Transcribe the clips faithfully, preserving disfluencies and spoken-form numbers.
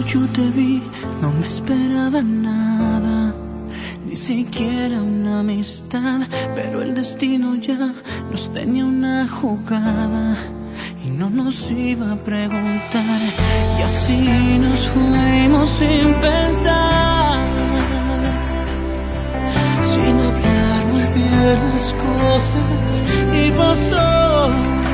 yo te vi, no me esperaba nada, ni siquiera una amistad, pero el destino ya nos tenía una jugada y no nos iba a preguntar, y así nos fuimos sin pensar, sin hablar muy bien las cosas, y pasó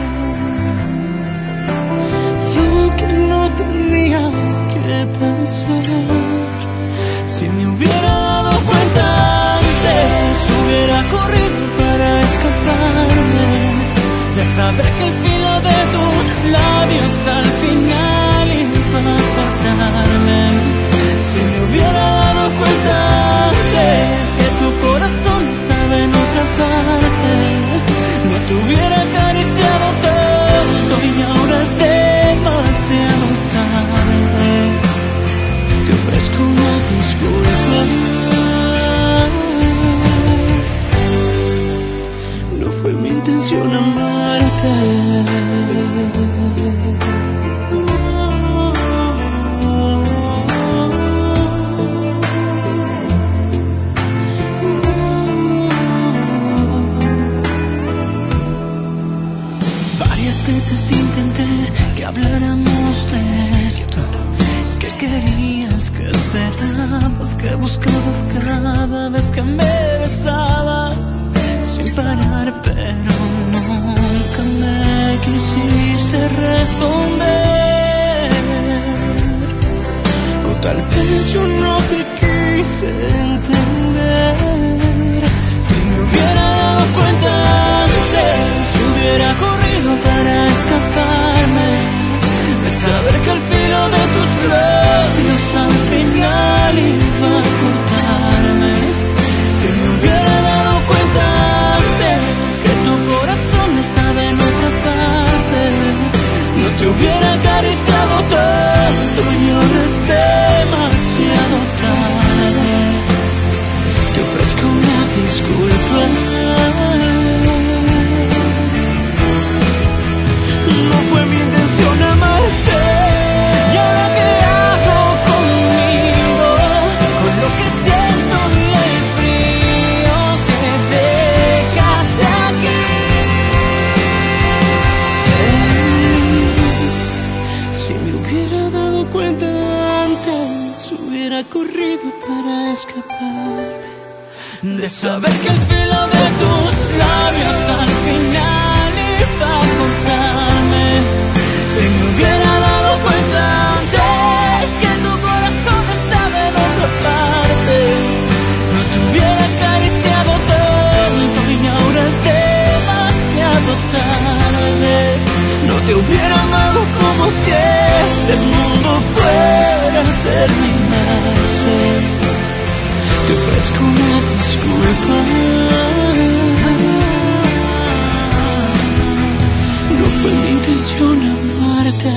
lo que no tenía que pasar. Si me hubiera dado cuenta antes, hubiera corrido para escaparme de saber que el filo de tus labios al final iba a cortarme. Si me hubiera dado cuenta antes que tu corazón estaba en otra parte, no te hubiera acariciado tanto y ahora es demasiado tarde. Te ofrezco una disculpa. No fue mi intención amarte. Varias veces intenté que habláramos de esto, que querías, que esperabas, que buscabas cada vez que me besabas sin parar, pero nunca me quisiste responder. O tal vez yo no te quise entender. Si me hubiera dado cuenta antes, hubiera corrido para escaparme de saber que el filo de tus labios al final iba a cortarme. Si me hubiera dado cuenta antes que tu corazón estaba en otra parte, no te hubiera acariciado tanto y ahora es demasiado tarde. Te ofrezco una disculpa. No fue mi intención amarte. ¿Y ahora qué hago conmigo? Con lo que siento y el frío que dejaste aquí. Si me hubiera dado cuenta antes, hubiera corrido para escapar de saber que el filo de tus labios al final iba a cortarme. Si me hubiera dado cuenta antes que tu corazón estaba en otra parte, no te hubiera acariciado tanto y ahora es demasiado tarde. No te hubiera amado como si este mundo fuera a terminarse. Te ofrezco una disculpa. No fue mi intención amarte.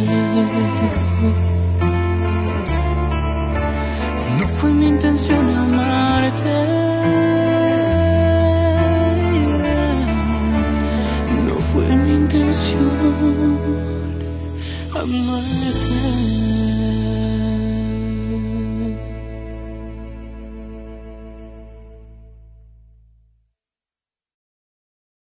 No fue mi intención amarte. No fue mi intención amarte.